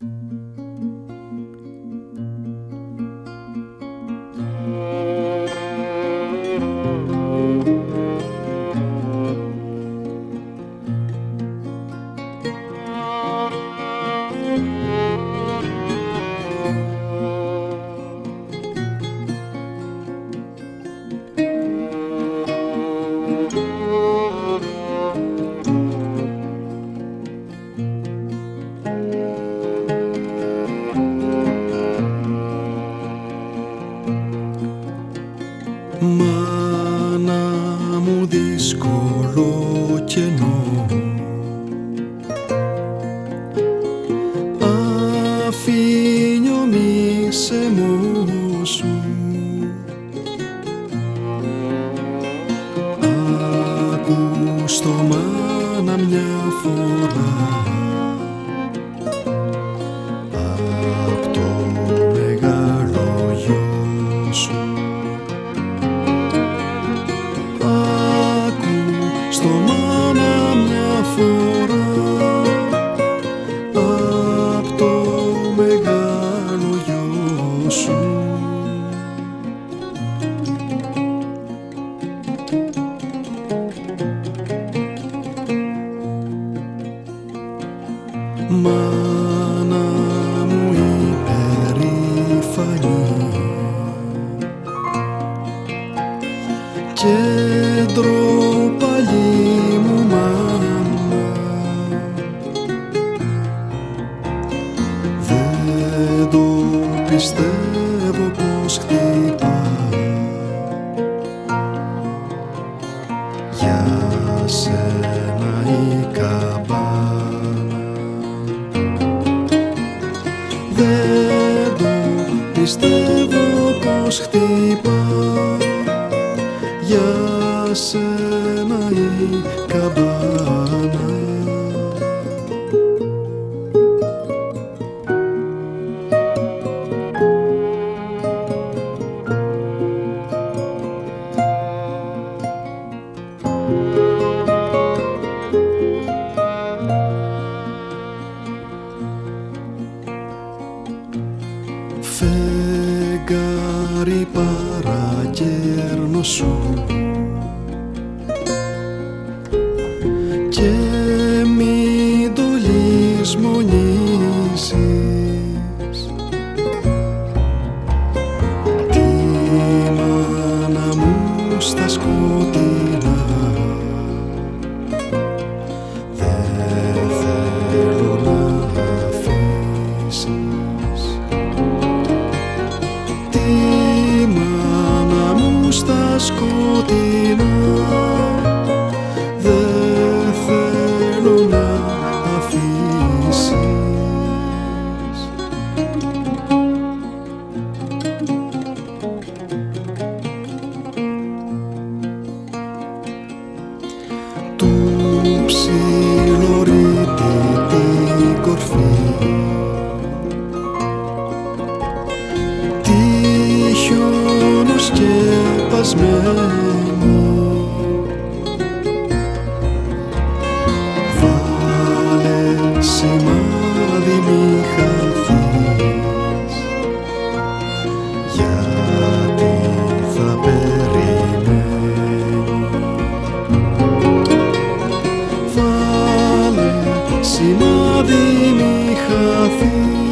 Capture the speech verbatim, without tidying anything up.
Μάνα μου δύσκολο κενό, αφήνιο μη σε μόσου. Άκου στο μάνα μια φορά απ' το μεγάλο γιο σου. Στο μάνα μια φορά απ' το μεγάλο γιο σου. Μάνα μου υπερήφανη, κέντρο παλί μου μάνα, δεν το πιστεύω πως χτυπά για σένα η καμπάνα. Δεν το πιστεύω πως χτυπά για σένα η καμπάνα. Φεγγάρι παρακέρνω σου και μην το λησμονήσεις. Τη μάνα μου στα σκοτεινά δεν θέλω να αφήσεις. Τη μάνα μου στα σκοτεινά δεν θέλω να αφήσεις. Του ψιλορίτη την κορφή, τη χιονοσκεπασμένη, βάλε σημάδι μη χαθείς, γιατί θα περιμένει. Βάλε σημάδι μη χαθείς,